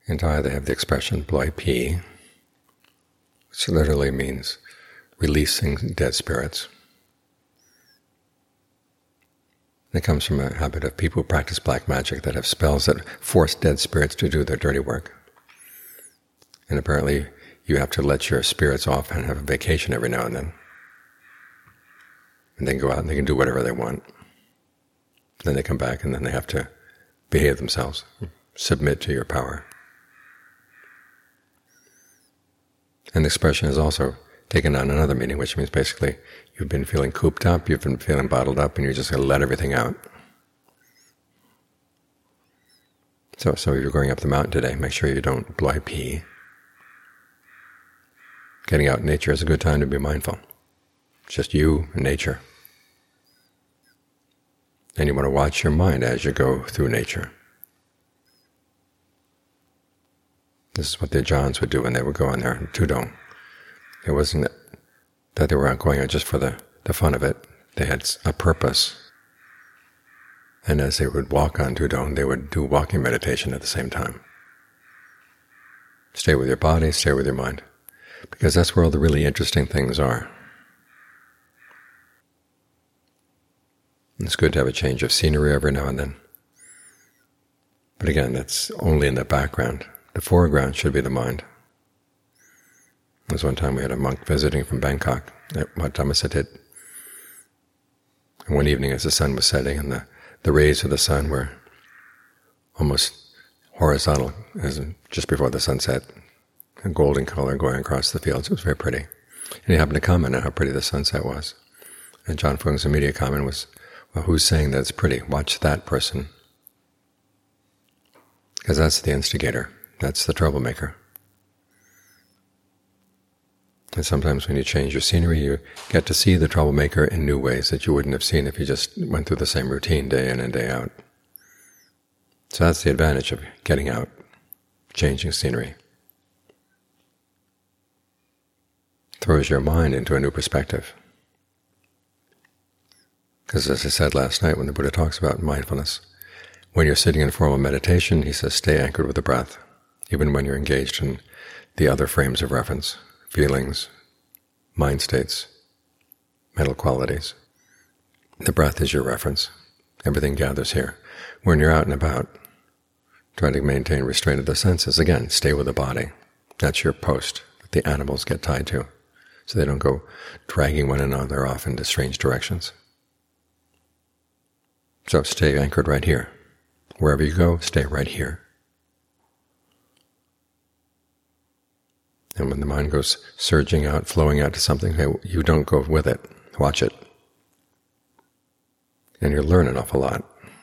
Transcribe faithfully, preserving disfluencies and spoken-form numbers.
In Thai they have the expression "ploi pi," which literally means releasing dead spirits. It comes from a habit of people who practice black magic that have spells that force dead spirits to do their dirty work. And apparently you have to let your spirits off and have a vacation every now and then. And they can go out and they can do whatever they want. Then they come back and then they have to behave themselves, submit to your power. And the expression is also taken on another meaning, which means basically you've been feeling cooped up, you've been feeling bottled up, and you're just going to let everything out. So, so if you're going up the mountain today, make sure you don't ploi pi. Getting out in nature is a good time to be mindful. It's just you and nature. And you want to watch your mind as you go through nature. This is what the Ajahns would do when they would go on their tudong. It wasn't that they were out going out just for the, the fun of it. They had a purpose. And as they would walk on tudong, they would do walking meditation at the same time. Stay with your body, stay with your mind. Because that's where all the really interesting things are. It's good to have a change of scenery every now and then. But again, that's only in the background. The foreground should be the mind. There was one time we had a monk visiting from Bangkok at Wat Dhammasatit. And one evening as the sun was setting and the, the rays of the sun were almost horizontal, as just before the sunset, a golden color going across the fields. It was very pretty. And he happened to comment on how pretty the sunset was. And John Fung's immediate comment was, well, who's saying that it's pretty? Watch that person. Because that's the instigator. That's the troublemaker. And sometimes when you change your scenery, you get to see the troublemaker in new ways that you wouldn't have seen if you just went through the same routine day in and day out. So that's the advantage of getting out, changing scenery. Throws your mind into a new perspective. Because as I said last night when the Buddha talks about mindfulness, when you're sitting in formal meditation, he says, stay anchored with the breath, even when you're engaged in the other frames of reference, feelings, mind states, mental qualities. The breath is your reference. Everything gathers here. When you're out and about, try to maintain restraint of the senses. Again, stay with the body. That's your post that the animals get tied to, so they don't go dragging one another off into strange directions. So stay anchored right here. Wherever you go, stay right here. And when the mind goes surging out, flowing out to something, hey, you don't go with it. Watch it. And you'll learn an awful lot.